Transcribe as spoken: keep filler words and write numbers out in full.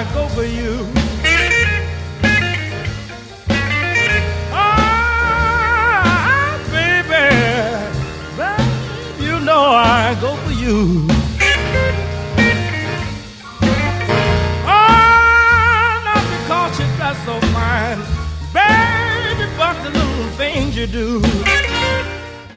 I go for you. Ah, baby, baby, you know I go for you. Oh, not because you dress so fine, baby, but the little things you do.